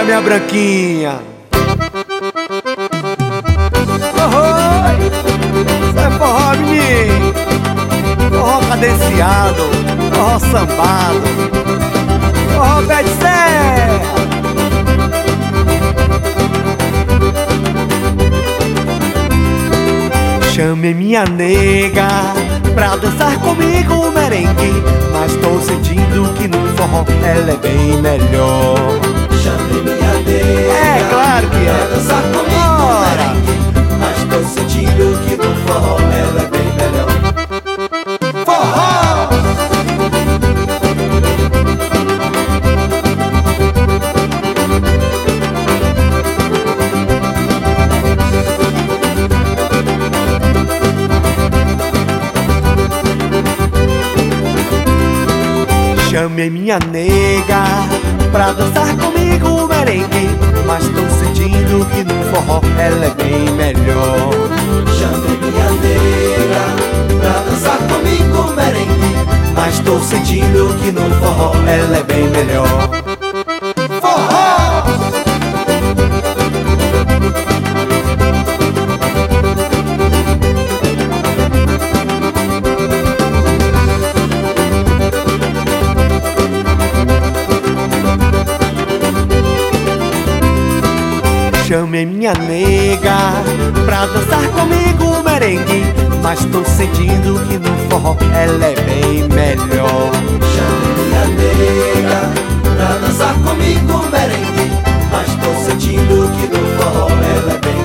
minha branquinha. Isso é forró, menino. Forró cadenciado, forró sambado, forró pé de serra. Chame minha nega pra dançar comigo o merengue, mas tô sentindo que no forró ela é bem melhor. Chame minha nega, é claro que pra é. dançar comigo o merengue, mas tô sentindo que no forró ela é bem melhor. Forró! Chame minha nega pra dançar comigo o merengue, mas tô sentindo que no forró ela é bem melhor. Chame minha nega pra dançar comigo o merengue, mas tô sentindo que no forró ela é bem melhor. Forró! Chame minha nega pra dançar comigo o merengue, mas tô sentindo que no forró ela é bem melhor. Chame minha nega pra dançar comigo o merengue, mas tô sentindo que no forró ela é bem